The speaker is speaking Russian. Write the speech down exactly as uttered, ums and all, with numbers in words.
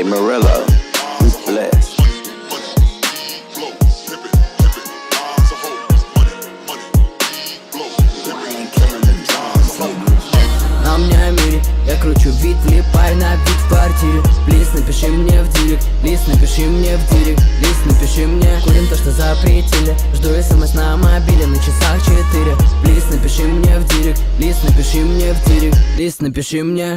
Murillo, we blessed. На мне мире, я кручу вид, влипаю на вид в квартире. Плиз, напиши мне в директ, Лиз, напиши мне в директ, Лиз, напиши мне. Курим то, что запретили, жду смс на мобиле, на часах четыре. Плиз, напиши мне в директ, Лиз, напиши мне в директ, Лиз, напиши мне.